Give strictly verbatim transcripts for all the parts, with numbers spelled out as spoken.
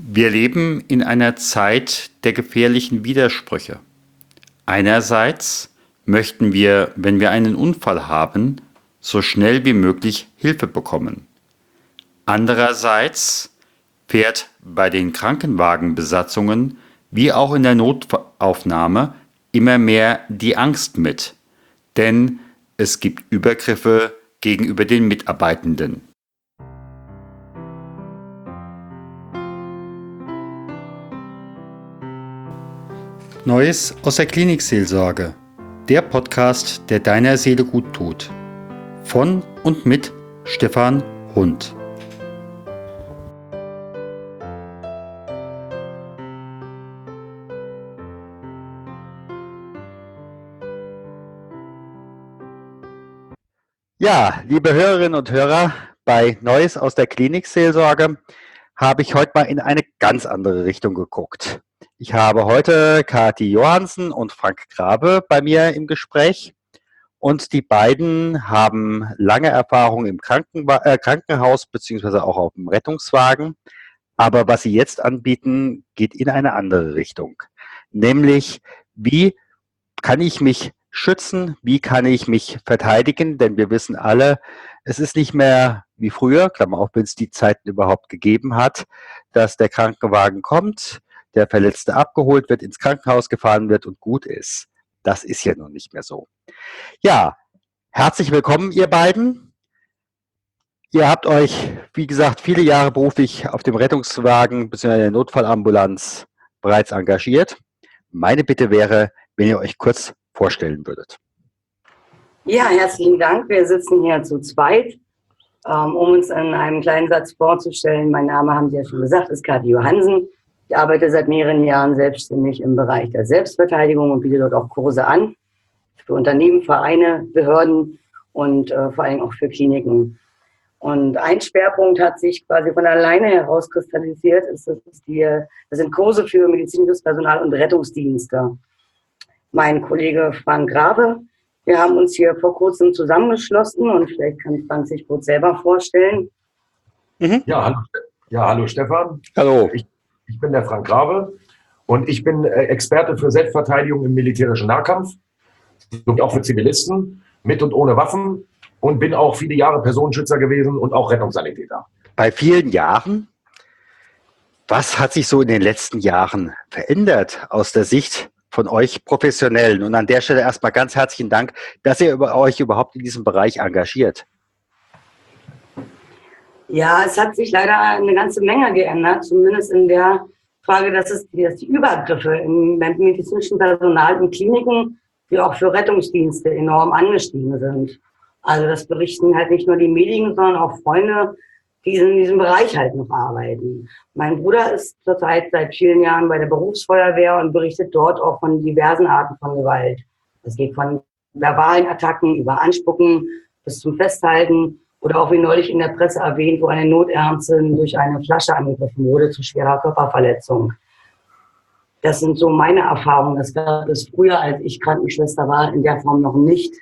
Wir leben in einer Zeit der gefährlichen Widersprüche. Einerseits möchten wir, wenn wir einen Unfall haben, so schnell wie möglich Hilfe bekommen. Andererseits fährt bei den Krankenwagenbesatzungen wie auch in der Notaufnahme immer mehr die Angst mit, denn es gibt Übergriffe gegenüber den Mitarbeitenden. Neues aus der Klinikseelsorge, der Podcast, der deiner Seele gut tut. Von und mit Stefan Hund. Ja, liebe Hörerinnen und Hörer, bei Neues aus der Klinikseelsorge habe ich heute mal in eine ganz andere Richtung geguckt. Ich habe heute Kathi Johansen und Frank Grabe bei mir im Gespräch und die beiden haben lange Erfahrung im Krankenwa- äh, Krankenhaus beziehungsweise auch auf dem Rettungswagen. Aber was sie jetzt anbieten, geht in eine andere Richtung. Nämlich, wie kann ich mich schützen? Wie kann ich mich verteidigen? Denn wir wissen alle, es ist nicht mehr wie früher, Klammer auf, wenn es die Zeiten überhaupt gegeben hat, dass der Krankenwagen kommt, der Verletzte abgeholt wird, ins Krankenhaus gefahren wird und gut ist. Das ist ja nun nicht mehr so. Ja, herzlich willkommen, ihr beiden. Ihr habt euch, wie gesagt, viele Jahre beruflich auf dem Rettungswagen bzw. der Notfallambulanz bereits engagiert. Meine Bitte wäre, wenn ihr euch kurz vorstellen würdet. Ja, herzlichen Dank. Wir sitzen hier zu zweit, um uns in einem kleinen Satz vorzustellen. Mein Name, haben Sie ja schon gesagt, ist Kathi Johansen. Ich arbeite seit mehreren Jahren selbstständig im Bereich der Selbstverteidigung und biete dort auch Kurse an für Unternehmen, Vereine, Behörden und äh, vor allem auch für Kliniken. Und ein Schwerpunkt hat sich quasi von alleine herauskristallisiert, ist, das, ist die, das sind Kurse für medizinisches Personal und Rettungsdienste. Mein Kollege Frank Grabe, wir haben uns hier vor kurzem zusammengeschlossen und vielleicht kann Frank sich kurz selber vorstellen. Mhm. Ja, hallo, ja, hallo Stefan. Hallo. Ich, ich bin der Frank Grabe und ich bin Experte für Selbstverteidigung im militärischen Nahkampf und auch für Zivilisten mit und ohne Waffen und bin auch viele Jahre Personenschützer gewesen und auch Rettungssanitäter. Bei vielen Jahren, was hat sich so in den letzten Jahren verändert aus der Sicht von euch Professionellen? Und an der Stelle erstmal ganz herzlichen Dank, dass ihr über euch überhaupt in diesem Bereich engagiert. Ja, es hat sich leider eine ganze Menge geändert, zumindest in der Frage, dass, es, dass die Übergriffe im medizinischen Personal in Kliniken wie auch für Rettungsdienste enorm angestiegen sind. Also das berichten halt nicht nur die Medien, sondern auch Freunde, die in diesem Bereich halt noch arbeiten. Mein Bruder ist zurzeit seit vielen Jahren bei der Berufsfeuerwehr und berichtet dort auch von diversen Arten von Gewalt. Es geht von verbalen Attacken über Anspucken bis zum Festhalten oder auch wie neulich in der Presse erwähnt, wo eine Notärztin durch eine Flasche angegriffen wurde zu schwerer Körperverletzung. Das sind so meine Erfahrungen. Das gab es früher, als ich Krankenschwester war, in der Form noch nicht.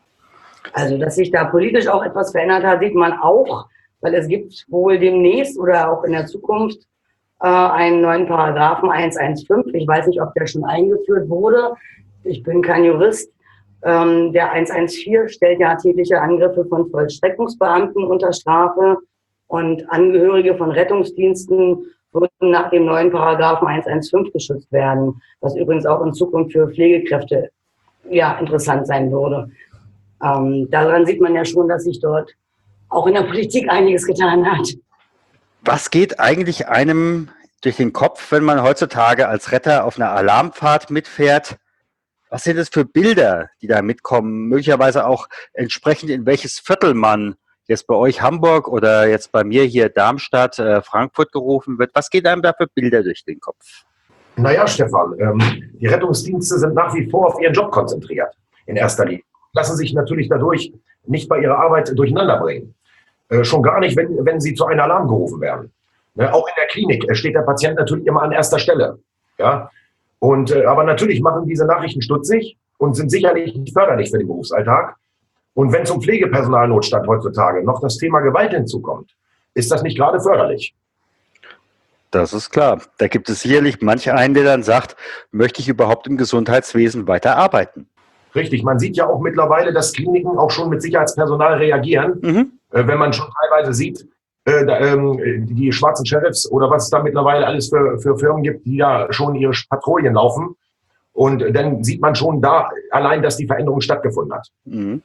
Also, dass sich da politisch auch etwas verändert hat, sieht man auch, weil es gibt wohl demnächst oder auch in der Zukunft äh, einen neuen Paragraphen hundertfünfzehn. Ich weiß nicht, ob der schon eingeführt wurde. Ich bin kein Jurist. Ähm, der hundertvierzehn stellt ja tägliche Angriffe von Vollstreckungsbeamten unter Strafe und Angehörige von Rettungsdiensten würden nach dem neuen Paragraphen hundertfünfzehn geschützt werden, was übrigens auch in Zukunft für Pflegekräfte ja, interessant sein würde. Ähm, daran sieht man ja schon, dass sich dort auch in der Politik einiges getan hat. Was geht eigentlich einem durch den Kopf, wenn man heutzutage als Retter auf einer Alarmfahrt mitfährt? Was sind es für Bilder, die da mitkommen? Möglicherweise auch entsprechend, in welches Viertel man jetzt bei euch Hamburg oder jetzt bei mir hier Darmstadt, äh, Frankfurt gerufen wird. Was geht einem da für Bilder durch den Kopf? Naja, Stefan, ähm, die Rettungsdienste sind nach wie vor auf ihren Job konzentriert, in erster Linie. Lassen sich natürlich dadurch nicht bei ihrer Arbeit durcheinander bringen. Äh, schon gar nicht, wenn, wenn sie zu einem Alarm gerufen werden. Ne, auch in der Klinik steht der Patient natürlich immer an erster Stelle. Ja? Und, äh, aber natürlich machen diese Nachrichten stutzig und sind sicherlich nicht förderlich für den Berufsalltag. Und wenn zum Pflegepersonalnotstand heutzutage noch das Thema Gewalt hinzukommt, ist das nicht gerade förderlich. Das ist klar. Da gibt es sicherlich manch einen, der dann sagt, möchte ich überhaupt im Gesundheitswesen weiter arbeiten? Richtig, man sieht ja auch mittlerweile, dass Kliniken auch schon mit Sicherheitspersonal reagieren. Mhm. Äh, wenn man schon teilweise sieht, äh, da, ähm, die schwarzen Sheriffs oder was es da mittlerweile alles für, für Firmen gibt, die ja schon ihre Patrouillen laufen. Und dann sieht man schon da allein, dass die Veränderung stattgefunden hat. Mhm.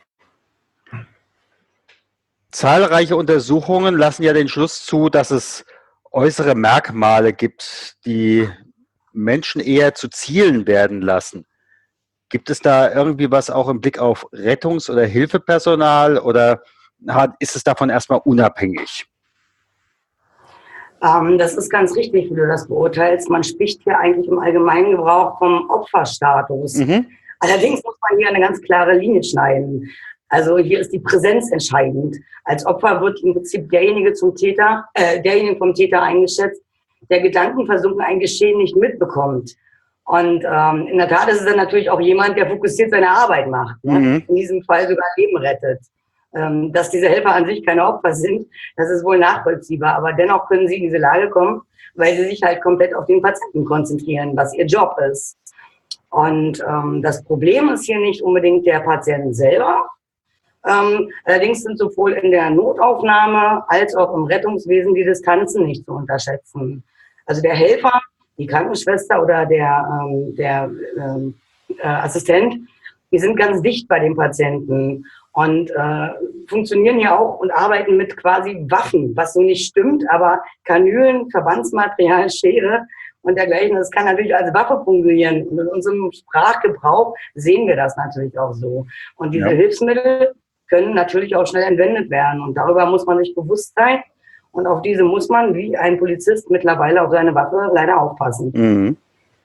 Zahlreiche Untersuchungen lassen ja den Schluss zu, dass es äußere Merkmale gibt, die Menschen eher zu Zielen werden lassen. Gibt es da irgendwie was auch im Blick auf Rettungs- oder Hilfepersonal oder ist es davon erstmal unabhängig? Ähm, das ist ganz richtig, wie du das beurteilst. Man spricht hier eigentlich im allgemeinen Gebrauch vom Opferstatus. Mhm. Allerdings muss man hier eine ganz klare Linie schneiden. Also hier ist die Präsenz entscheidend. Als Opfer wird im Prinzip derjenige zum Täter, äh, derjenige vom Täter eingeschätzt, der gedankenversunken ein Geschehen nicht mitbekommt. Und ähm, in der Tat ist es dann natürlich auch jemand, der fokussiert seine Arbeit macht. Ne? Mhm. In diesem Fall sogar Leben rettet. Ähm, dass diese Helfer an sich keine Opfer sind, das ist wohl nachvollziehbar. Aber dennoch können sie in diese Lage kommen, weil sie sich halt komplett auf den Patienten konzentrieren, was ihr Job ist. Und ähm, das Problem ist hier nicht unbedingt der Patient selber. Ähm, allerdings sind sowohl in der Notaufnahme als auch im Rettungswesen die Distanzen nicht zu unterschätzen. Also der Helfer, die Krankenschwester oder der, ähm, der ähm, äh, Assistent, die sind ganz dicht bei dem Patienten und äh, funktionieren ja auch und arbeiten mit quasi Waffen, was so nicht stimmt, aber Kanülen, Verbandsmaterial, Schere und dergleichen, das kann natürlich als Waffe fungieren. Und in unserem Sprachgebrauch sehen wir das natürlich auch so. Und diese ja. Hilfsmittel können natürlich auch schnell entwendet werden. Und darüber muss man sich bewusst sein. Und auf diese muss man, wie ein Polizist, mittlerweile auf seine Waffe leider aufpassen. Mhm.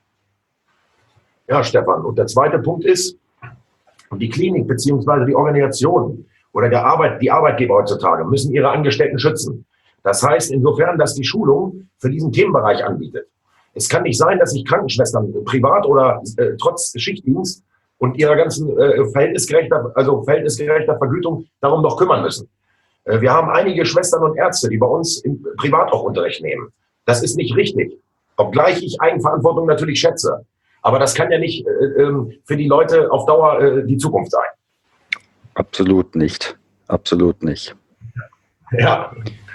Ja, Stefan. Und der zweite Punkt ist, die Klinik bzw. die Organisation oder der Arbeit, die Arbeitgeber heutzutage müssen ihre Angestellten schützen. Das heißt insofern, dass die Schulung für diesen Themenbereich anbietet. Es kann nicht sein, dass sich Krankenschwestern privat oder äh, trotz Schichtdienst und ihrer ganzen äh, verhältnisgerechter, also verhältnisgerechter Vergütung darum noch kümmern müssen. Äh, wir haben einige Schwestern und Ärzte, die bei uns im privat auch Unterricht nehmen. Das ist nicht richtig, obgleich ich Eigenverantwortung natürlich schätze. Aber das kann ja nicht äh, äh, für die Leute auf Dauer äh, die Zukunft sein. Absolut nicht. Absolut nicht. Ja.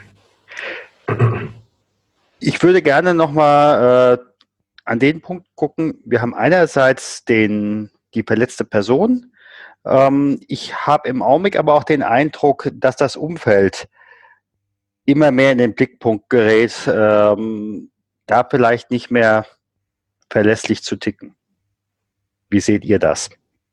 Ich würde gerne nochmal äh, an den Punkt gucken. Wir haben einerseits den die verletzte Person. Ähm, ich habe im Augenblick aber auch den Eindruck, dass das Umfeld immer mehr in den Blickpunkt gerät, ähm, da vielleicht nicht mehr verlässlich zu ticken. Wie seht ihr das?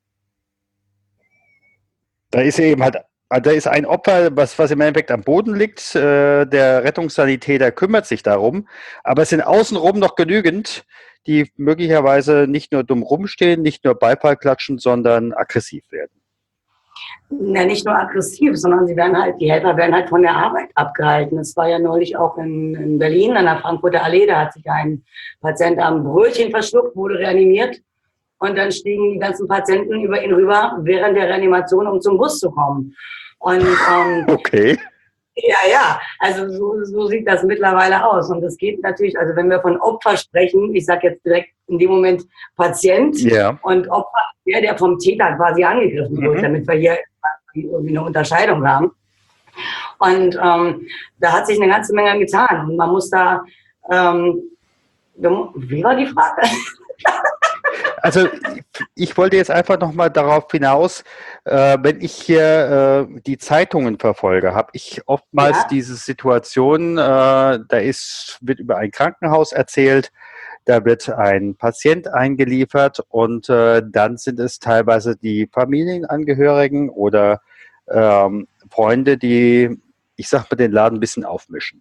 Da ist eben halt, da ist ein Opfer, was, was im Endeffekt am Boden liegt. Äh, der Rettungssanitäter kümmert sich darum, aber es sind außenrum noch genügend, die möglicherweise nicht nur dumm rumstehen, nicht nur Beifall klatschen, sondern aggressiv werden. Ja, nicht nur aggressiv, sondern sie werden halt, die Helfer werden halt von der Arbeit abgehalten. Es war ja neulich auch in, in Berlin an der Frankfurter Allee, da hat sich ein Patient am Brötchen verschluckt, wurde reanimiert und dann stiegen die ganzen Patienten über ihn rüber während der Reanimation, um zum Bus zu kommen. Und ähm, okay. Ja, ja, also so, so sieht das mittlerweile aus. Und es geht natürlich, also wenn wir von Opfer sprechen, ich sage jetzt direkt in dem Moment Patient ja. und Opfer, der, der vom Täter quasi angegriffen wird, mhm. damit wir hier irgendwie eine Unterscheidung haben. Und ähm, da hat sich eine ganze Menge getan. Und man muss da, ähm, wie war die Frage? Also ich wollte jetzt einfach nochmal darauf hinaus, äh, wenn ich hier äh, die Zeitungen verfolge, habe ich oftmals ja. diese Situation, äh, da ist, wird über ein Krankenhaus erzählt, da wird ein Patient eingeliefert und äh, dann sind es teilweise die Familienangehörigen oder ähm, Freunde, die, ich sag mal, den Laden ein bisschen aufmischen.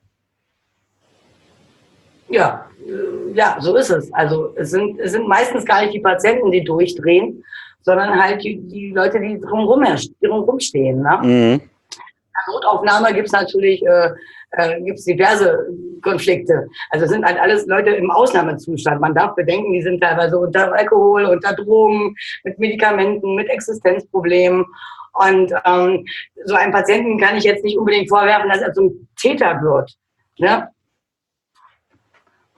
Ja, ja, so ist es. Also es sind, es sind meistens gar nicht die Patienten, die durchdrehen, sondern halt die, die Leute, die drumherum, drumherum stehen. Ne? Mhm. In der Notaufnahme gibt es natürlich äh, äh, gibt's diverse Konflikte. Also es sind halt alles Leute im Ausnahmezustand. Man darf bedenken, die sind teilweise unter Alkohol, unter Drogen, mit Medikamenten, mit Existenzproblemen. Und ähm, so einem Patienten kann ich jetzt nicht unbedingt vorwerfen, dass er zum Täter wird. Ne?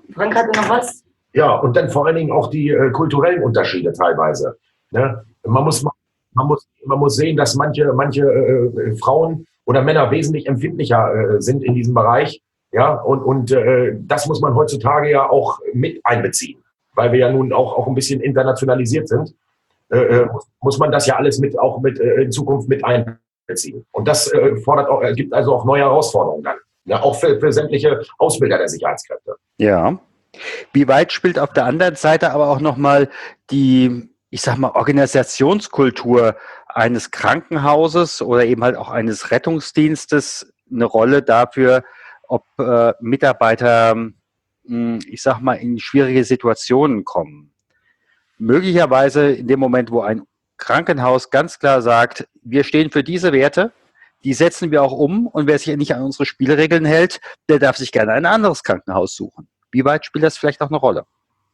Frank hatte noch was? Ja, und dann vor allen Dingen auch die äh, kulturellen Unterschiede teilweise. Ne? Man muss, man muss, man muss sehen, dass manche, manche äh, Frauen oder Männer wesentlich empfindlicher äh, sind in diesem Bereich. Ja, und, und äh, das muss man heutzutage ja auch mit einbeziehen, weil wir ja nun auch, auch ein bisschen internationalisiert sind. Äh, muss, muss man das ja alles mit auch mit äh, in Zukunft mit einbeziehen. Und das äh, fordert auch, äh, gibt also auch neue Herausforderungen dann. Ja, auch für, für sämtliche Ausbilder der Sicherheitskräfte. Ja. Wie weit spielt auf der anderen Seite aber auch nochmal die, ich sag mal, Organisationskultur eines Krankenhauses oder eben halt auch eines Rettungsdienstes eine Rolle dafür, ob äh, Mitarbeiter, mh, ich sag mal, in schwierige Situationen kommen? Möglicherweise in dem Moment, wo ein Krankenhaus ganz klar sagt, wir stehen für diese Werte, die setzen wir auch um, und wer sich nicht an unsere Spielregeln hält, der darf sich gerne ein anderes Krankenhaus suchen. Wie weit spielt das vielleicht auch eine Rolle?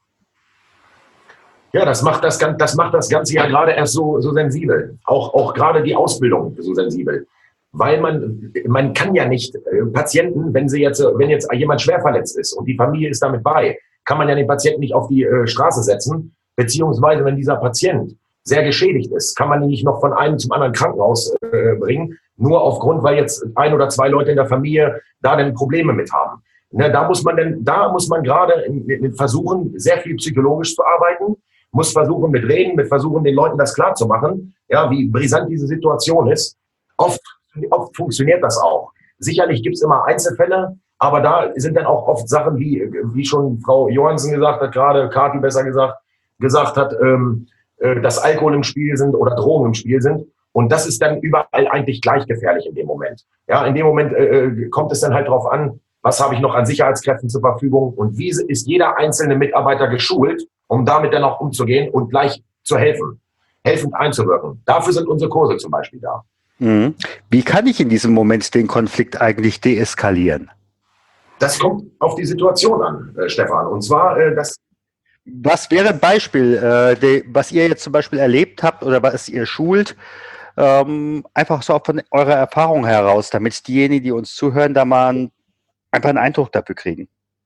Ja, das macht das, das macht das Ganze ja gerade erst so, so sensibel. Auch, auch gerade die Ausbildung so sensibel. Weil man, man kann ja nicht äh, Patienten, wenn sie jetzt, wenn jetzt jemand schwer verletzt ist und die Familie ist damit bei, kann man ja den Patienten nicht auf die äh, Straße setzen. Beziehungsweise, wenn dieser Patient sehr geschädigt ist, kann man ihn nicht noch von einem zum anderen Krankenhaus äh, bringen, nur aufgrund, weil jetzt ein oder zwei Leute in der Familie da dann Probleme mit haben. Ne, da muss man denn, da muss man gerade versuchen, sehr viel psychologisch zu arbeiten, muss versuchen mit Reden, mit versuchen, den Leuten das klar zu machen, ja, wie brisant diese Situation ist. Oft, oft funktioniert das auch. Sicherlich gibt es immer Einzelfälle, aber da sind dann auch oft Sachen, wie, wie schon Frau Johansen gesagt hat, gerade Kathi besser gesagt, gesagt hat, ähm, äh, dass Alkohol im Spiel sind oder Drogen im Spiel sind. Und das ist dann überall eigentlich gleich gefährlich in dem Moment. Ja, in dem Moment äh, kommt es dann halt darauf an, was habe ich noch an Sicherheitskräften zur Verfügung und wie ist jeder einzelne Mitarbeiter geschult, um damit dann auch umzugehen und gleich zu helfen, helfend einzuwirken. Dafür sind unsere Kurse zum Beispiel da. Mhm. Wie kann ich in diesem Moment den Konflikt eigentlich deeskalieren? Das kommt auf die Situation an, äh, Stefan. Und zwar, äh, das Was wäre ein Beispiel, äh, de, was ihr jetzt zum Beispiel erlebt habt oder was ihr schult, ähm, einfach so von eurer Erfahrung heraus, damit diejenigen, die uns zuhören, da mal ein, einfach einen Eindruck dafür kriegen?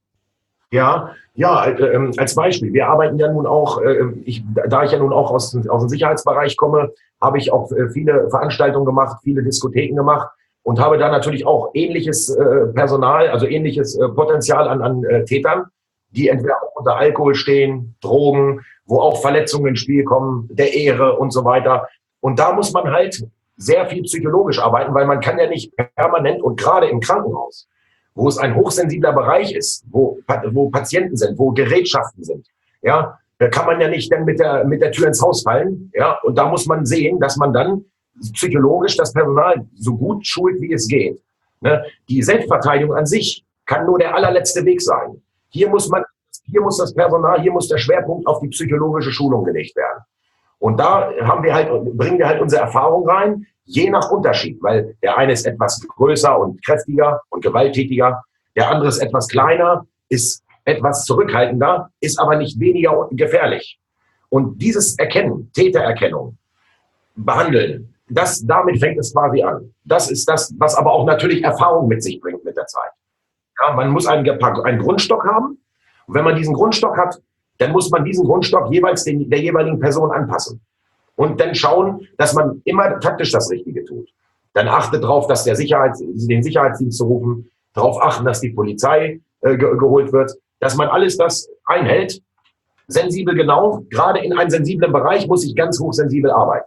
Ja, ja, äh, als Beispiel. Wir arbeiten ja nun auch, äh, ich, da ich ja nun auch aus, aus dem Sicherheitsbereich komme, habe ich auch äh, viele Veranstaltungen gemacht, viele Diskotheken gemacht und habe da natürlich auch ähnliches äh, Personal, also ähnliches äh, Potenzial an, an äh, Tätern, die entweder auch unter Alkohol stehen, Drogen, wo auch Verletzungen ins Spiel kommen, der Ehre und so weiter. Und da muss man halt sehr viel psychologisch arbeiten, weil man kann ja nicht permanent und gerade im Krankenhaus, wo es ein hochsensibler Bereich ist, wo, wo Patienten sind, wo Gerätschaften sind, ja, da kann man ja nicht dann mit der, mit der Tür ins Haus fallen, ja, und da muss man sehen, dass man dann psychologisch das Personal so gut schult, wie es geht. Ne? Die Selbstverteidigung an sich kann nur der allerletzte Weg sein. Hier muss man, hier muss das Personal, hier muss der Schwerpunkt auf die psychologische Schulung gelegt werden. Und da haben wir halt, bringen wir halt unsere Erfahrung rein, je nach Unterschied, weil der eine ist etwas größer und kräftiger und gewalttätiger, der andere ist etwas kleiner, ist etwas zurückhaltender, ist aber nicht weniger gefährlich. Und dieses Erkennen, Tätererkennung, behandeln, das, damit fängt es quasi an. Das ist das, was aber auch natürlich Erfahrung mit sich bringt mit der Zeit. Ja, man muss einen, einen Grundstock haben. Und wenn man diesen Grundstock hat, dann muss man diesen Grundstock jeweils den, der jeweiligen Person anpassen. Und dann schauen, dass man immer taktisch das Richtige tut. Dann achtet darauf, dass der Sicherheits, den Sicherheitsdienst zu rufen, darauf achten, dass die Polizei äh, ge geholt wird, dass man alles das einhält. Sensibel genau, gerade in einem sensiblen Bereich muss ich ganz hochsensibel arbeiten.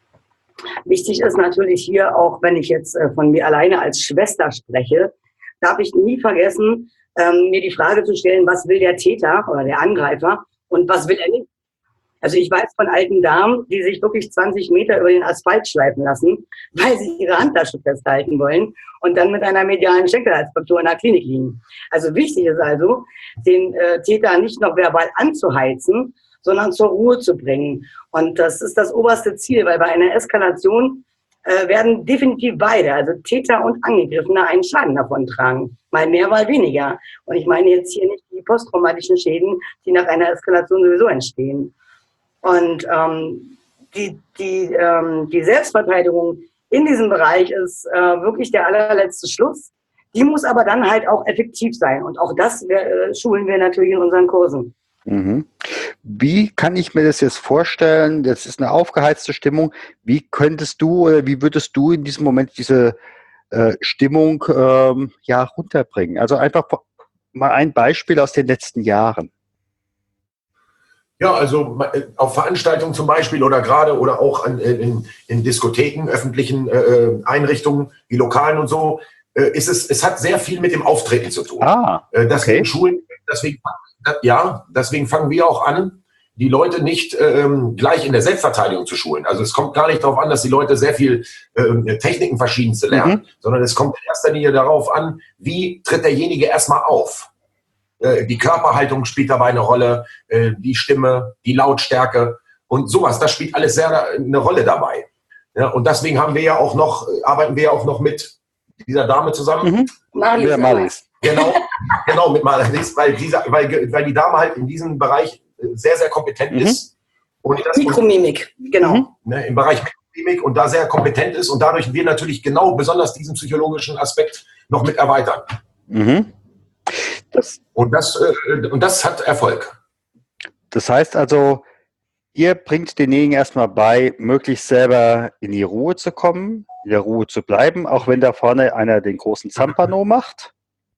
Wichtig ist natürlich hier, auch wenn ich jetzt äh, von mir alleine als Schwester spreche, darf ich nie vergessen, ähm, mir die Frage zu stellen, was will der Täter oder der Angreifer und was will er nicht. Also ich weiß von alten Damen, die sich wirklich zwanzig Meter über den Asphalt schleifen lassen, weil sie ihre Handtasche festhalten wollen und dann mit einer medialen Schenkelhalsfraktur in der Klinik liegen. Also wichtig ist also, den äh, Täter nicht noch verbal anzuheizen, sondern zur Ruhe zu bringen. Und das ist das oberste Ziel, weil bei einer Eskalation äh, werden definitiv beide, also Täter und Angegriffene, einen Schaden davon tragen. Mal mehr, mal weniger. Und ich meine jetzt hier nicht die posttraumatischen Schäden, die nach einer Eskalation sowieso entstehen. Und ähm, die, die, ähm, die Selbstverteidigung in diesem Bereich ist äh, wirklich der allerletzte Schluss, Die muss aber dann halt auch effektiv sein. Und auch das äh, schulen wir natürlich in unseren Kursen. Mhm. Wie kann ich mir das jetzt vorstellen? Das ist eine aufgeheizte Stimmung. Wie könntest du oder wie würdest du in diesem Moment diese äh, Stimmung ähm, ja, runterbringen? Also einfach mal ein Beispiel aus den letzten Jahren. Ja, also auf Veranstaltungen zum Beispiel oder gerade oder auch an, in, in Diskotheken, öffentlichen äh, Einrichtungen wie Lokalen und so, äh, ist es, es hat sehr viel mit dem Auftreten zu tun. Ah, äh, deswegen okay. Schulen, deswegen, ja, deswegen fangen wir auch an, die Leute nicht ähm, gleich in der Selbstverteidigung zu schulen. Also es kommt gar nicht darauf an, dass die Leute sehr viel ähm, Techniken verschiedenste lernen, mhm. sondern es kommt in erster Linie darauf an, wie tritt derjenige erstmal auf. Die Körperhaltung spielt dabei eine Rolle, die Stimme, die Lautstärke und sowas. Das spielt alles sehr eine Rolle dabei. Ja, und deswegen haben wir ja auch noch, arbeiten wir ja auch noch mit dieser Dame zusammen. Mhm. Marlies. Ja, Marlies. Genau, genau, mit Marlies, weil, dieser, weil, weil die Dame halt in diesem Bereich sehr, sehr kompetent mhm. ist. Und das Mikromimik, genau. Ne, im Bereich Mikromimik und da sehr kompetent ist und dadurch wir natürlich genau besonders diesen psychologischen Aspekt noch mit erweitern. Mhm. Das, und, das, äh, und das hat Erfolg. Das heißt also, ihr bringt denjenigen erstmal bei, möglichst selber in die Ruhe zu kommen, in der Ruhe zu bleiben, auch wenn da vorne einer den großen Zampano macht.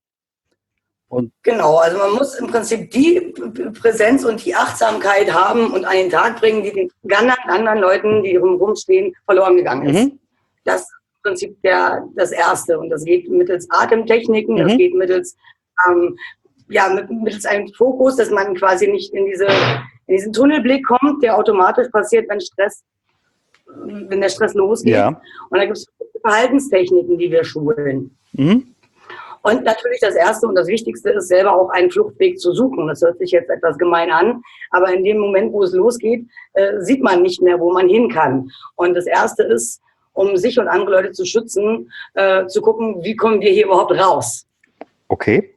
Und genau, also man muss im Prinzip die Präsenz und die Achtsamkeit haben und an den Tag bringen, die den ganz anderen Leuten, die drumherum stehen, verloren gegangen ist. Mhm. Das ist im Prinzip der, das Erste. Und das geht mittels Atemtechniken, mhm. das geht mittels Ähm, ja, mit, mittels einem Fokus, dass man quasi nicht in, diese, in diesen Tunnelblick kommt, der automatisch passiert, wenn Stress, wenn der Stress losgeht. Ja. Und da gibt es Verhaltenstechniken, die wir schulen. Mhm. Und natürlich das Erste und das Wichtigste ist, selber auch einen Fluchtweg zu suchen. Das hört sich jetzt etwas gemein an, aber in dem Moment, wo es losgeht, äh, sieht man nicht mehr, wo man hin kann. Und das Erste ist, um sich und andere Leute zu schützen, äh, zu gucken, wie kommen wir hier überhaupt raus. Okay.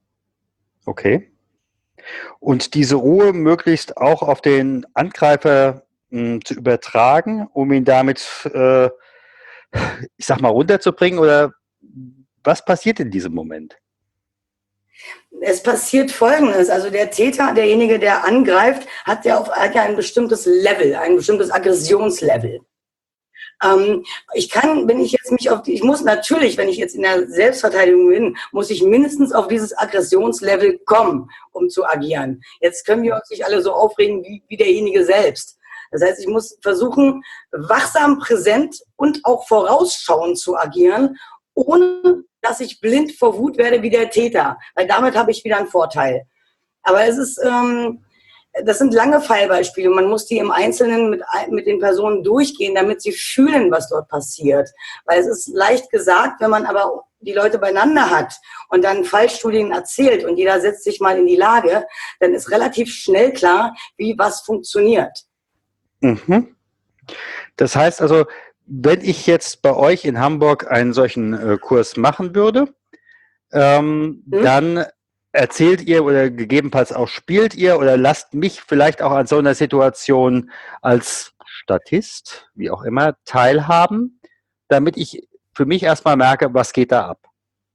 Okay. Und diese Ruhe möglichst auch auf den Angreifer mh, zu übertragen, um ihn damit, äh, ich sag mal, runterzubringen? Oder was passiert in diesem Moment? Es passiert Folgendes. Also der Täter, derjenige, der angreift, hat ja, auf, hat ja ein bestimmtes Level, ein bestimmtes Aggressionslevel. Ähm, ich kann, wenn ich jetzt mich auf die, ich muss natürlich, wenn ich jetzt in der Selbstverteidigung bin, muss ich mindestens auf dieses Aggressionslevel kommen, um zu agieren. Jetzt können wir uns nicht alle so aufregen wie, wie derjenige selbst. Das heißt, ich muss versuchen, wachsam, präsent und auch vorausschauend zu agieren, ohne dass ich blind vor Wut werde wie der Täter. Weil damit habe ich wieder einen Vorteil. Aber es ist, ähm, das sind lange Fallbeispiele. Man muss die im Einzelnen mit, mit den Personen durchgehen, damit sie fühlen, was dort passiert. Weil es ist leicht gesagt, wenn man aber die Leute beieinander hat und dann Fallstudien erzählt und jeder setzt sich mal in die Lage, dann ist relativ schnell klar, wie was funktioniert. Mhm. Das heißt also, wenn ich jetzt bei euch in Hamburg einen solchen äh, Kurs machen würde, ähm, hm? dann erzählt ihr oder gegebenenfalls auch spielt ihr oder lasst mich vielleicht auch an so einer Situation als Statist, wie auch immer, teilhaben, damit ich für mich erstmal merke, was geht da ab?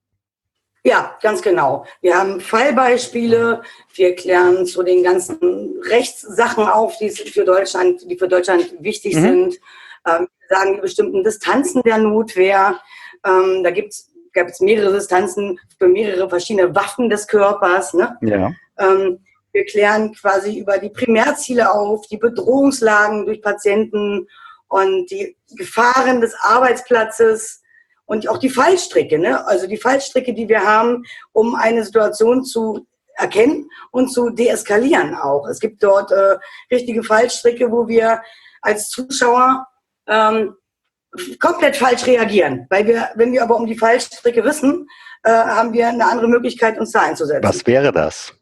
Ja, ganz genau. Wir haben Fallbeispiele, wir klären zu den ganzen Rechtssachen auf, die für Deutschland, die für Deutschland wichtig mhm. sind. Ähm, wir sagen die bestimmten Distanzen der Notwehr. Ähm, da gibt's gab es mehrere Distanzen für mehrere verschiedene Waffen des Körpers. Ne? Ja. Ähm, wir klären quasi über die Primärziele auf, die Bedrohungslagen durch Patienten und die Gefahren des Arbeitsplatzes und auch die Fallstricke. Ne? Also die Fallstricke, die wir haben, um eine Situation zu erkennen und zu deeskalieren auch. Es gibt dort äh, richtige Fallstricke, wo wir als Zuschauer ähm, komplett falsch reagieren, weil wir, wenn wir aber um die Fallstricke wissen, äh, haben wir eine andere Möglichkeit, uns da einzusetzen. Was wäre das?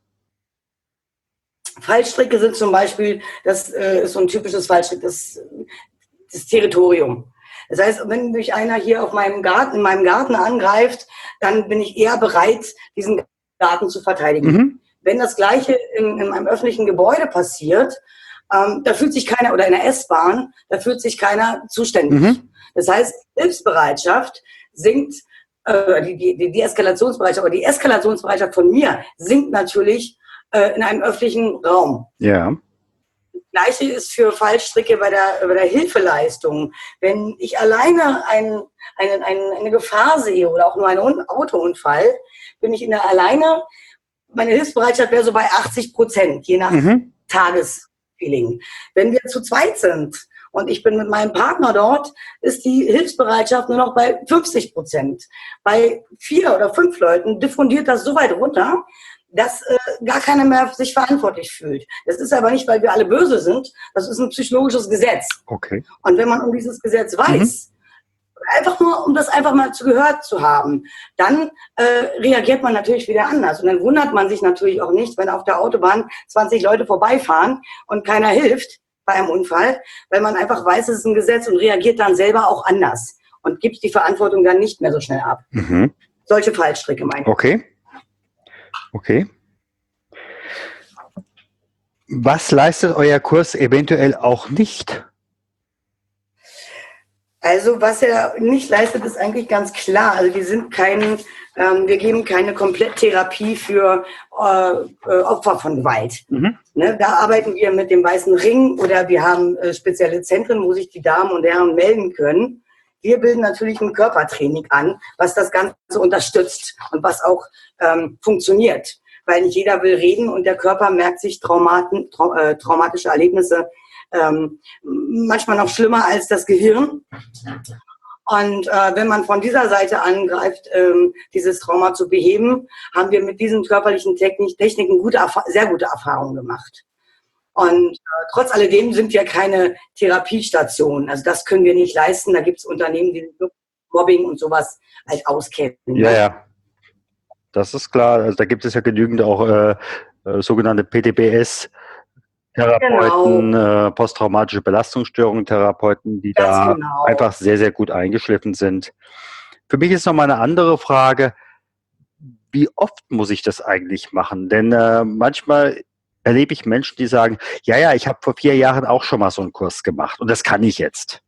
Fallstricke sind zum Beispiel, das äh, ist so ein typisches Fallstrick, das, das Territorium. Das heißt, wenn mich einer hier auf meinem Garten, in meinem Garten angreift, dann bin ich eher bereit, diesen Garten zu verteidigen. Mhm. Wenn das Gleiche in, in einem öffentlichen Gebäude passiert, ähm, da fühlt sich keiner, oder in der S-Bahn, da fühlt sich keiner zuständig. Mhm. Das heißt, Hilfsbereitschaft sinkt äh, die, die, die Deeskalationsbereitschaft, aber die Eskalationsbereitschaft von mir sinkt natürlich äh, in einem öffentlichen Raum. Ja. Das Gleiche ist für Fallstricke bei der, bei der Hilfeleistung. Wenn ich alleine ein, ein, ein, eine Gefahr sehe oder auch nur einen Autounfall, bin ich in der alleine, meine Hilfsbereitschaft wäre so bei achtzig Prozent, je nach mhm. Tagesfeeling. Wenn wir zu zweit sind und ich bin mit meinem Partner dort, ist die Hilfsbereitschaft nur noch bei fünfzig Prozent. Bei vier oder fünf Leuten diffundiert das so weit runter, dass äh, gar keiner mehr sich verantwortlich fühlt. Das ist aber nicht, weil wir alle böse sind, das ist ein psychologisches Gesetz. Okay. Und wenn man um dieses Gesetz weiß, mhm. einfach nur, um das einfach mal zu gehört zu haben, dann äh, reagiert man natürlich wieder anders. Und dann wundert man sich natürlich auch nicht, wenn auf der Autobahn zwanzig Leute vorbeifahren und keiner hilft bei einem Unfall, weil man einfach weiß, es ist ein Gesetz und reagiert dann selber auch anders und gibt die Verantwortung dann nicht mehr so schnell ab. Mhm. Solche Fallstricke meine ich. Okay. Okay. Was leistet euer Kurs eventuell auch nicht? Also was er nicht leistet, ist eigentlich ganz klar. Also wir sind kein, ähm, wir geben keine Kompletttherapie für äh, Opfer von Gewalt. Mhm. Ne, da arbeiten wir mit dem Weißen Ring oder wir haben äh, spezielle Zentren, wo sich die Damen und Herren melden können. Wir bilden natürlich ein Körpertraining an, was das Ganze unterstützt und was auch ähm, funktioniert. Weil nicht jeder will reden und der Körper merkt sich Traumaten, trau äh, traumatische Erlebnisse ähm, manchmal noch schlimmer als das Gehirn. Und äh, wenn man von dieser Seite angreift, ähm, dieses Trauma zu beheben, haben wir mit diesen körperlichen Technik Techniken gute, sehr gute Erfahrungen gemacht. Und äh, trotz alledem sind wir keine Therapiestationen. Also das können wir nicht leisten. Da gibt es Unternehmen, die Mobbing und sowas halt auskennen. Ja, ja. Das ist klar. Also da gibt es ja genügend auch äh, äh, sogenannte P T B S-Therapeuten, genau. äh, posttraumatische Belastungsstörungen-Therapeuten, die Ganz da genau. einfach sehr, sehr gut eingeschliffen sind. Für mich ist nochmal eine andere Frage, wie oft muss ich das eigentlich machen? Denn äh, manchmal erlebe ich Menschen, die sagen, ja, ja, ich habe vor vier Jahren auch schon mal so einen Kurs gemacht und das kann ich jetzt.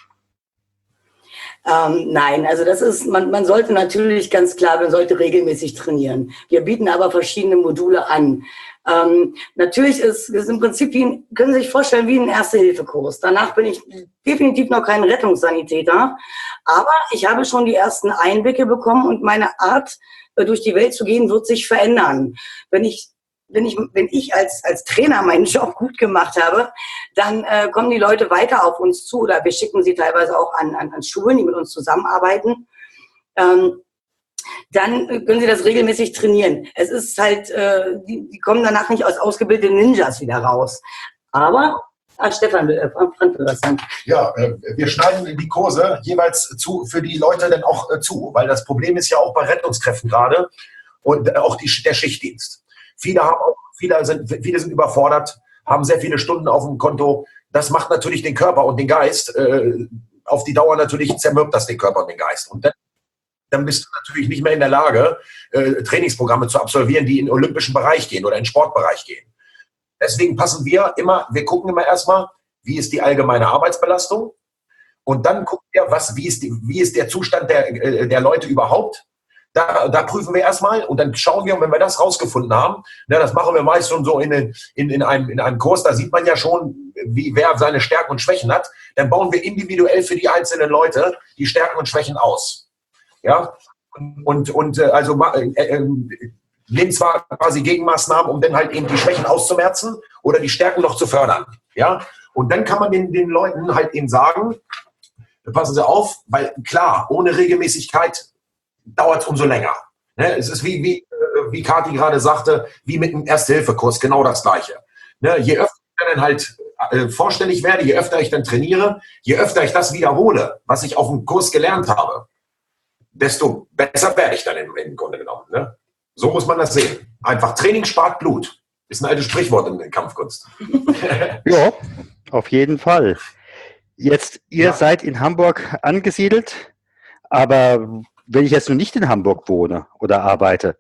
Ähm, nein, also das ist, man, man sollte natürlich ganz klar, man sollte regelmäßig trainieren. Wir bieten aber verschiedene Module an. Ähm, natürlich ist es im Prinzip, wie ein, können Sie sich vorstellen, wie ein Erste-Hilfe-Kurs. Danach bin ich definitiv noch kein Rettungssanitäter, aber ich habe schon die ersten Einblicke bekommen und meine Art, durch die Welt zu gehen, wird sich verändern. Wenn ich Wenn ich, wenn ich als, als Trainer meinen Job gut gemacht habe, dann äh, kommen die Leute weiter auf uns zu oder wir schicken sie teilweise auch an, an, an Schulen, die mit uns zusammenarbeiten. Ähm, dann können sie das regelmäßig trainieren. Es ist halt, äh, die, die kommen danach nicht als ausgebildete Ninjas wieder raus. Aber, ah, Stefan, äh, Frank will was sagen. Ja, äh, wir schneiden die Kurse jeweils zu, für die Leute dann auch äh, zu, weil das Problem ist ja auch bei Rettungskräften gerade und äh, auch die, der Schichtdienst. Viele, haben auch, viele, sind, viele sind überfordert, haben sehr viele Stunden auf dem Konto. Das macht natürlich den Körper und den Geist äh, auf die Dauer natürlich, zermürbt das den Körper und den Geist. Und dann, dann bist du natürlich nicht mehr in der Lage, äh, Trainingsprogramme zu absolvieren, die in den olympischen Bereich gehen oder in den Sportbereich gehen. Deswegen passen wir immer, wir gucken immer erstmal, wie ist die allgemeine Arbeitsbelastung und dann gucken wir, was, wie, ist die, wie ist der Zustand der, äh, der Leute überhaupt. Da, da prüfen wir erstmal und dann schauen wir, und wenn wir das rausgefunden haben, ne, das machen wir meist schon so in, in, in, einem, in einem Kurs, da sieht man ja schon, wie, wer seine Stärken und Schwächen hat, dann bauen wir individuell für die einzelnen Leute die Stärken und Schwächen aus. Ja, und, und, und also äh, äh, nehmen zwar quasi Gegenmaßnahmen, um dann halt eben die Schwächen auszumerzen oder die Stärken noch zu fördern. Ja, und dann kann man den, den Leuten halt eben sagen, passen Sie auf, weil klar, ohne Regelmäßigkeit dauert es umso länger. Ne? Es ist wie, wie, wie Kathi gerade sagte, wie mit einem Erste-Hilfe-Kurs, genau das Gleiche. Ne? Je öfter ich dann halt äh, vorstellig werde, je öfter ich dann trainiere, je öfter ich das wiederhole, was ich auf dem Kurs gelernt habe, desto besser werde ich dann im, im Grunde genommen. Ne? So muss man das sehen. Einfach Training spart Blut. Ist ein altes Sprichwort in der Kampfkunst. Ja, auf jeden Fall. Jetzt, ihr ja. seid in Hamburg angesiedelt, aber wenn ich jetzt noch nicht in Hamburg wohne oder arbeite,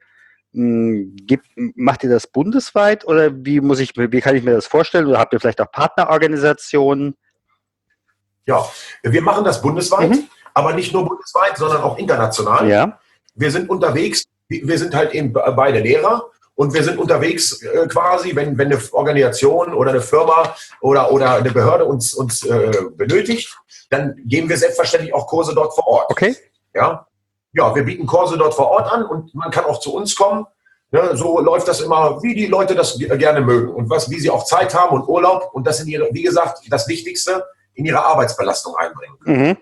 gibt, macht ihr das bundesweit oder wie muss ich, wie kann ich mir das vorstellen? Oder habt ihr vielleicht auch Partnerorganisationen? Ja, wir machen das bundesweit, mhm. aber nicht nur bundesweit, sondern auch international. Ja. wir sind unterwegs, wir sind halt eben beide Lehrer und wir sind unterwegs äh, quasi, wenn, wenn eine Organisation oder eine Firma oder, oder eine Behörde uns, uns äh, benötigt, dann geben wir selbstverständlich auch Kurse dort vor Ort. Okay. Ja, ja, wir bieten Kurse dort vor Ort an und man kann auch zu uns kommen. Ne, so läuft das immer, wie die Leute das gerne mögen und was, wie sie auch Zeit haben und Urlaub und das in ihre, wie gesagt, das Wichtigste in ihre Arbeitsbelastung einbringen. Mhm.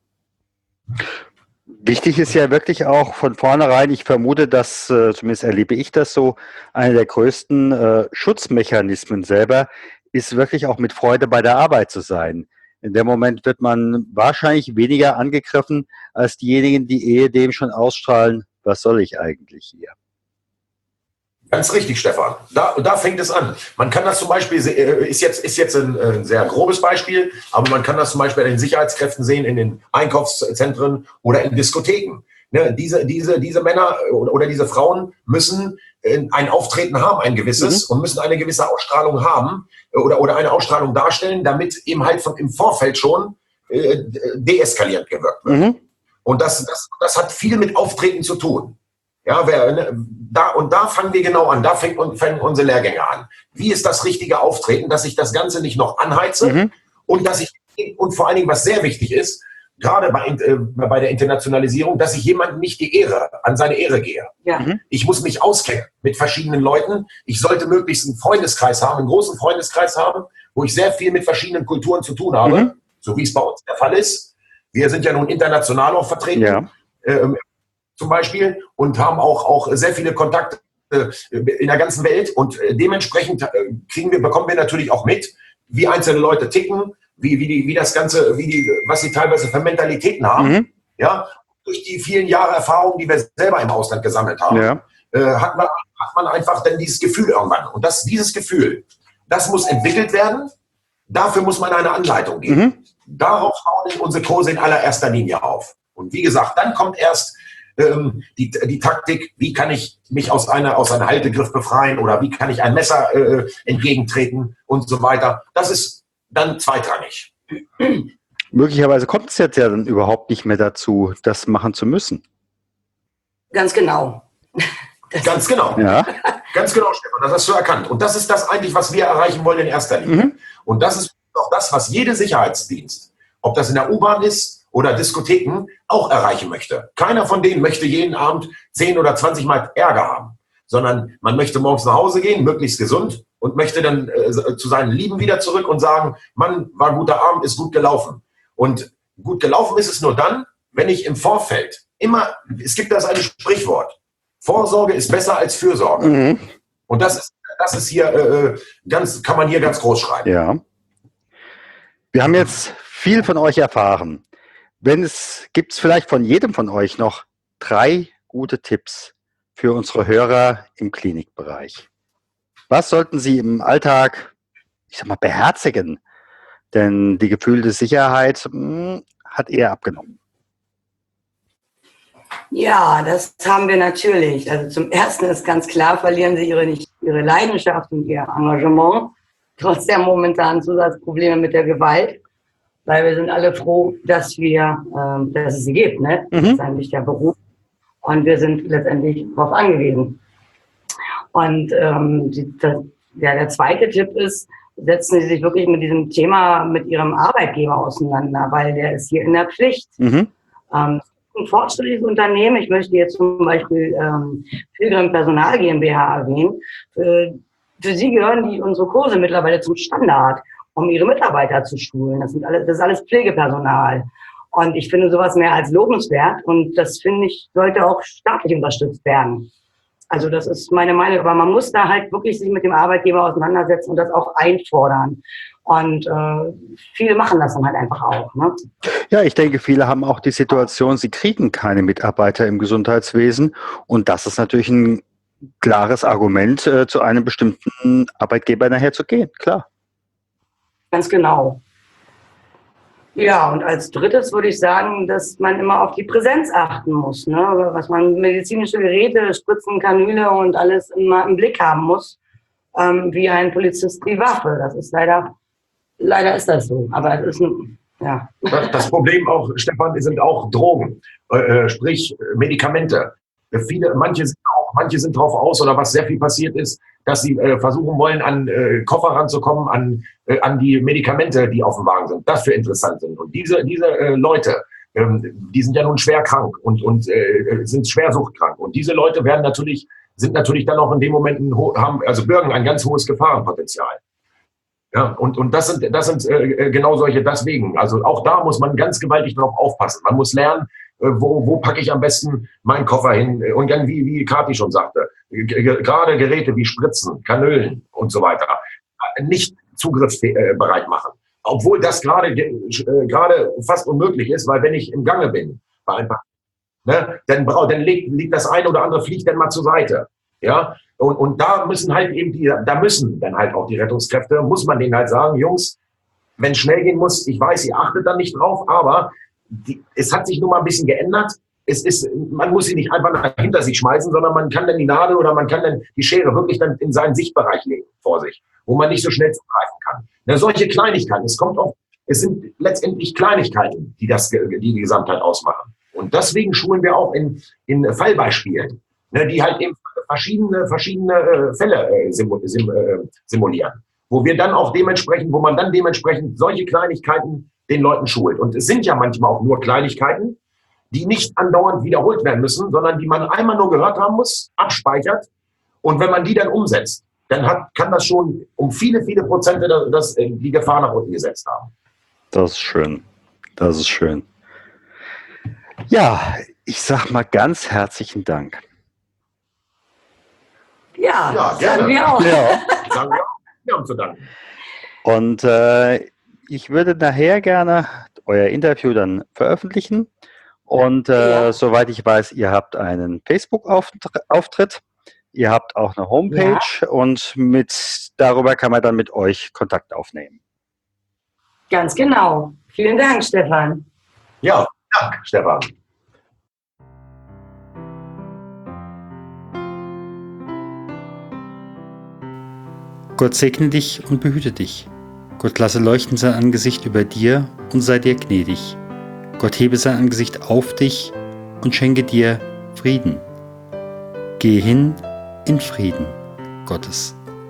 Wichtig ist ja wirklich auch von vornherein, ich vermute, dass, äh, zumindest erlebe ich das so, einer der größten äh, Schutzmechanismen selber ist wirklich auch mit Freude bei der Arbeit zu sein. In dem Moment wird man wahrscheinlich weniger angegriffen als diejenigen, die ehedem schon ausstrahlen, was soll ich eigentlich hier? Ganz richtig, Stefan. Da, da fängt es an. Man kann das zum Beispiel, ist jetzt, ist jetzt ein, ein sehr grobes Beispiel, aber man kann das zum Beispiel an den Sicherheitskräften sehen, in den Einkaufszentren oder in Diskotheken. Ne, diese, diese, diese Männer oder diese Frauen müssen ein Auftreten haben, ein gewisses, mhm. und müssen eine gewisse Ausstrahlung haben oder, oder eine Ausstrahlung darstellen, damit eben halt von, im Vorfeld schon äh, deeskalierend gewirkt wird. Mhm. Und das, das, das hat viel mit Auftreten zu tun. Ja, wer, ne, da, und da fangen wir genau an, da fängt, fängen unsere Lehrgänge an. Wie ist das richtige Auftreten, dass ich das Ganze nicht noch anheize, mhm. und dass ich, und vor allen Dingen, was sehr wichtig ist, gerade bei, äh, bei der Internationalisierung, dass ich jemandem nicht die Ehre, an seine Ehre gehe. Ja. Mhm. Ich muss mich auskennen mit verschiedenen Leuten. Ich sollte möglichst einen Freundeskreis haben, einen großen Freundeskreis haben, wo ich sehr viel mit verschiedenen Kulturen zu tun habe, mhm. so wie es bei uns der Fall ist. Wir sind ja nun international auch vertreten. Ja. Ähm, zum Beispiel, und haben auch, auch sehr viele Kontakte äh, in der ganzen Welt und äh, dementsprechend äh, kriegen wir, bekommen wir natürlich auch mit, wie einzelne Leute ticken, wie, wie, die, wie das Ganze, wie die, was sie teilweise für Mentalitäten haben. Mhm. Ja, durch die vielen Jahre Erfahrung, die wir selber im Ausland gesammelt haben, ja. äh, hat, man, hat man einfach dann dieses Gefühl irgendwann. Und das, dieses Gefühl, das muss entwickelt werden, dafür muss man eine Anleitung geben. Mhm. Darauf bauen unsere Kurse in allererster Linie auf. Und wie gesagt, dann kommt erst Die, die Taktik, wie kann ich mich aus einer aus einem Haltegriff befreien oder wie kann ich ein Messer äh, entgegentreten und so weiter. Das ist dann zweitrangig. Möglicherweise kommt es jetzt ja dann überhaupt nicht mehr dazu, das machen zu müssen. Ganz genau. Das Ganz genau. Ja. Ganz genau, Stefan, das hast du erkannt. Und das ist das eigentlich, was wir erreichen wollen in erster Linie. Mhm. Und das ist auch das, was jeder Sicherheitsdienst, ob das in der U-Bahn ist, oder Diskotheken auch erreichen möchte. Keiner von denen möchte jeden Abend zehn oder zwanzig Mal Ärger haben, sondern man möchte morgens nach Hause gehen, möglichst gesund und möchte dann äh, zu seinen Lieben wieder zurück und sagen, Mann, war ein guter Abend, ist gut gelaufen. Und gut gelaufen ist es nur dann, wenn ich im Vorfeld immer, es gibt das eine Sprichwort, Vorsorge ist besser als Fürsorge. Mhm. Und das ist, das ist hier äh, ganz, kann man hier ganz groß schreiben. Ja. Wir haben jetzt viel von euch erfahren. Wenn es, gibt es vielleicht von jedem von euch noch drei gute Tipps für unsere Hörer im Klinikbereich. Was sollten sie im Alltag, ich sag mal, beherzigen? Denn die gefühlte Sicherheit mh, hat eher abgenommen. Ja, das haben wir natürlich. Also zum Ersten ist ganz klar, verlieren sie ihre, nicht, ihre Leidenschaft und ihr Engagement, trotz der momentanen Zusatzprobleme mit der Gewalt. Weil wir sind alle froh, dass wir, ähm, dass es sie gibt, ne? Das mhm. ist eigentlich der Beruf. Und wir sind letztendlich darauf angewiesen. Und ähm, die, das, ja, der zweite Tipp ist, setzen Sie sich wirklich mit diesem Thema mit Ihrem Arbeitgeber auseinander, weil der ist hier in der Pflicht. Mhm. Ähm, ein fortschrittliches Unternehmen, ich möchte jetzt zum Beispiel ähm, Pilgrim Personal GmbH erwähnen. Für, für Sie gehören die unsere Kurse mittlerweile zum Standard, um ihre Mitarbeiter zu schulen. Das sind alles, das ist alles Pflegepersonal. Und ich finde sowas mehr als lobenswert. Und das, finde ich, sollte auch staatlich unterstützt werden. Also das ist meine Meinung. Aber man muss da halt wirklich sich mit dem Arbeitgeber auseinandersetzen und das auch einfordern. Und äh, viele machen das dann halt einfach auch. Ne? Ja, ich denke, viele haben auch die Situation, sie kriegen keine Mitarbeiter im Gesundheitswesen. Und das ist natürlich ein klares Argument, äh, zu einem bestimmten Arbeitgeber nachher zu gehen. Klar. Ganz genau. Ja, und als drittes würde ich sagen, dass man immer auf die Präsenz achten muss. Ne? Was man medizinische Geräte, Spritzen, Kanüle und alles immer im Blick haben muss, ähm, wie ein Polizist die Waffe. Das ist leider, leider ist das so. Aber es ist ein, ja. Das Problem auch, Stefan, sind auch Drogen, äh, sprich Medikamente. Viele, manche sind auch, manche sind drauf aus, oder was sehr viel passiert ist, dass sie äh, versuchen wollen, an äh, Koffer ranzukommen, an, äh, an die Medikamente, die auf dem Wagen sind. Das für interessant sind. Und diese, diese äh, Leute, ähm, die sind ja nun schwer krank und, und äh, sind schwer suchtkrank. Und diese Leute werden natürlich, sind natürlich dann auch in dem Moment, ein, haben, also bürgen ein ganz hohes Gefahrenpotenzial. Ja, und, und das sind, das sind äh, genau solche, deswegen. Also auch da muss man ganz gewaltig drauf aufpassen. Man muss lernen, äh, wo, wo packe ich am besten meinen Koffer hin. Und dann, wie, wie Kathi schon sagte, gerade Geräte wie Spritzen, Kanülen und so weiter, nicht zugriffsbereit machen. Obwohl das gerade äh, gerade fast unmöglich ist, weil wenn ich im Gange bin, bei ein paar, ne, dann, dann liegt, liegt das eine oder andere, fliegt dann mal zur Seite. Ja, und, und da müssen halt eben die, da müssen dann halt auch die Rettungskräfte, muss man denen halt sagen, Jungs, wenn es schnell gehen muss, ich weiß, ihr achtet da nicht drauf, aber die, es hat sich nun mal ein bisschen geändert. Es ist, man muss sie nicht einfach hinter sich schmeißen, sondern man kann dann die Nadel oder man kann dann die Schere wirklich dann in seinen Sichtbereich legen, vor sich, wo man nicht so schnell zugreifen kann. Na, solche Kleinigkeiten, es kommt auf, es sind letztendlich Kleinigkeiten, die das, die, die Gesamtheit ausmachen. Und deswegen schulen wir auch in, in Fallbeispielen, ne, die halt eben verschiedene, verschiedene äh, Fälle äh, sim, sim, äh, simulieren, wo wir dann auch dementsprechend, wo man dann dementsprechend solche Kleinigkeiten den Leuten schult. Und es sind ja manchmal auch nur Kleinigkeiten, die nicht andauernd wiederholt werden müssen, sondern die man einmal nur gehört haben muss, abspeichert. Und wenn man die dann umsetzt, dann hat, kann das schon um viele, viele Prozente das, das, die Gefahr nach unten gesetzt haben. Das ist schön. Das ist schön. Ja, ich sag mal ganz herzlichen Dank. Ja, Ja, gerne. sagen wir auch. Ja. Sagen wir auch. Wir haben zu danken. Und äh, ich würde nachher gerne euer Interview dann veröffentlichen. Und äh, Ja. soweit ich weiß, ihr habt einen Facebook-Auftritt, ihr habt auch eine Homepage Ja. und mit darüber kann man dann mit euch Kontakt aufnehmen. Ganz genau. Vielen Dank, Stefan. Ja, danke, Stefan. Gott segne dich und behüte dich. Gott lasse leuchten sein Angesicht über dir und sei dir gnädig. Gott hebe sein Angesicht auf dich und schenke dir Frieden. Gehe hin in Frieden Gottes.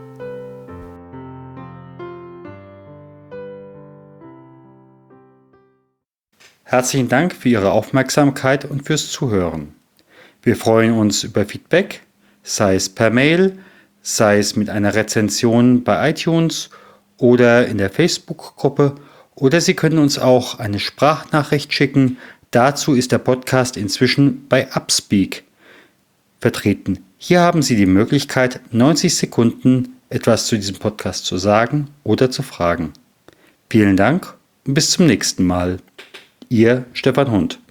Herzlichen Dank für Ihre Aufmerksamkeit und fürs Zuhören. Wir freuen uns über Feedback, sei es per Mail, sei es mit einer Rezension bei iTunes oder in der Facebook-Gruppe, oder Sie können uns auch eine Sprachnachricht schicken. Dazu ist der Podcast inzwischen bei Upspeak vertreten. Hier haben Sie die Möglichkeit, neunzig Sekunden etwas zu diesem Podcast zu sagen oder zu fragen. Vielen Dank und bis zum nächsten Mal. Ihr Stefan Hund.